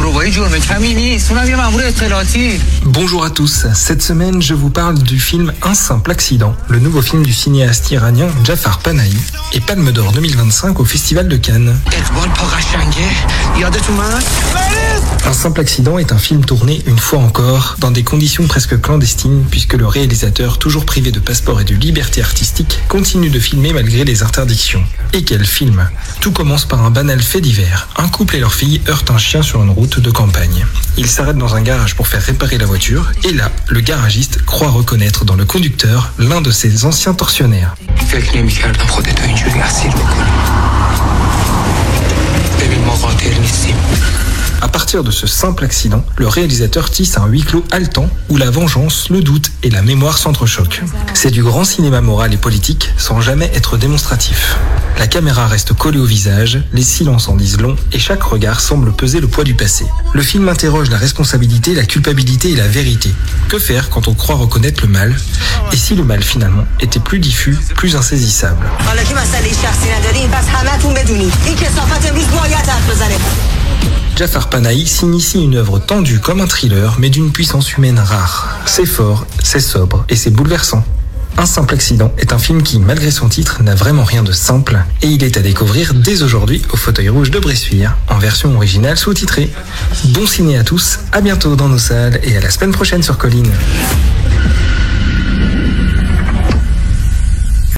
Bonjour à tous, cette semaine je vous parle du film Un simple accident, le nouveau film du cinéaste iranien Jafar Panahi et Palme d'Or 2025 au Festival de Cannes. Un simple accident est un film tourné une fois encore dans des conditions presque clandestines puisque le réalisateur, toujours privé de passeport et de liberté artistique, continue de filmer malgré les interdictions. Et quel film! Tout commence par un banal fait divers. Un couple et leur fille heurtent un chien sur une route de campagne. Ils s'arrêtent dans un garage pour faire réparer la voiture et là, le garagiste croit reconnaître dans le conducteur l'un de ses anciens tortionnaires. À partir de ce simple accident, le réalisateur tisse un huis clos haletant où la vengeance, le doute et la mémoire s'entrechoquent. C'est du grand cinéma moral et politique sans jamais être démonstratif. La caméra reste collée au visage, les silences en disent long et chaque regard semble peser le poids du passé. Le film interroge la responsabilité, la culpabilité et la vérité. Que faire quand on croit reconnaître le mal? Et si le mal finalement était plus diffus, plus insaisissable? Jafar Panahi signe ici une œuvre tendue comme un thriller, mais d'une puissance humaine rare. C'est fort, c'est sobre et c'est bouleversant. Un simple accident est un film qui, malgré son titre, n'a vraiment rien de simple, et il est à découvrir dès aujourd'hui au Fauteuil Rouge de Bressuire, en version originale sous-titrée. Bon ciné à tous, à bientôt dans nos salles et à la semaine prochaine sur Colline.